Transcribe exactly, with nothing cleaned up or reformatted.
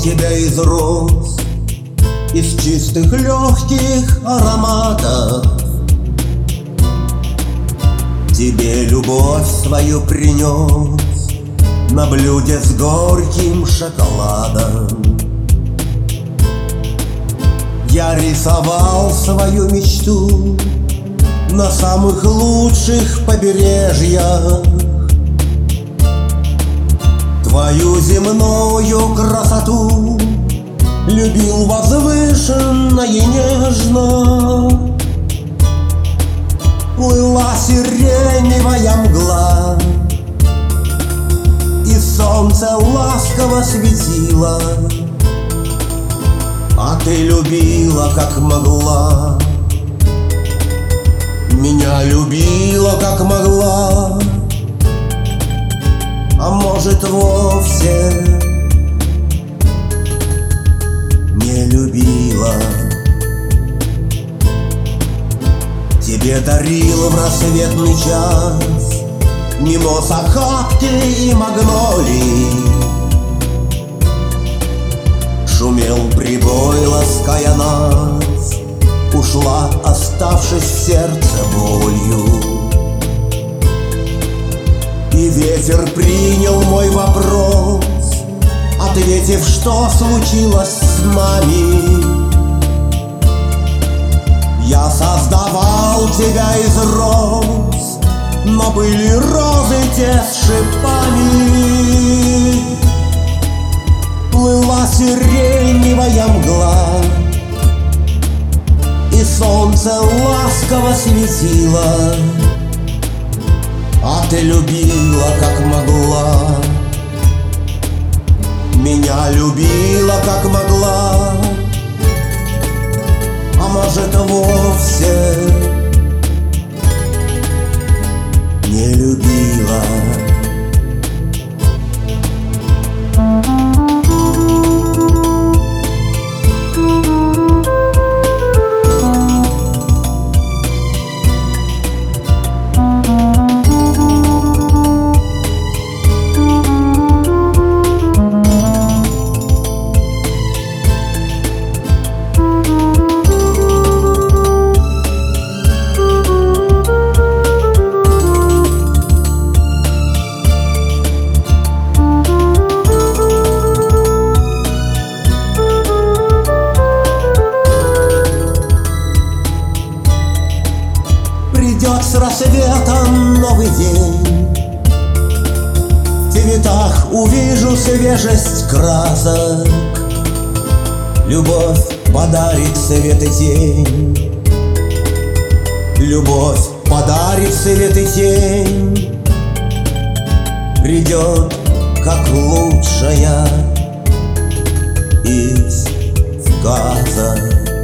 тебя из роз, из чистых легких ароматов. Тебе любовь свою принес на блюде с горьким шоколадом. Я рисовал свою мечту на самых лучших побережьях. Твою земную красоту любил возвышенно и нежно. Плыла сиреневая мгла, и солнце ласково светило, а ты любила, как могла. Меня любила, как могла, а может, вовсе не любила. Тебе дарила в рассветный час мимоз, охапки и магнолий. Шумел прибой, лаская нас, ушла, оставшись в сердце болью. И ветер принял мой вопрос, ответив, что случилось с нами. Я создавал тебя из роз, но были розы те с шипами. Плыла сиреневая мгла, и солнце ласково светило, а ты любила, как могла. Меня любила, как могла, а может, вовсе не любила. Придет с рассветом новый день, в цветах увижу свежесть красок. Любовь подарит свет и тень, любовь подарит свет и тень. Придет, как лучшая из сказок.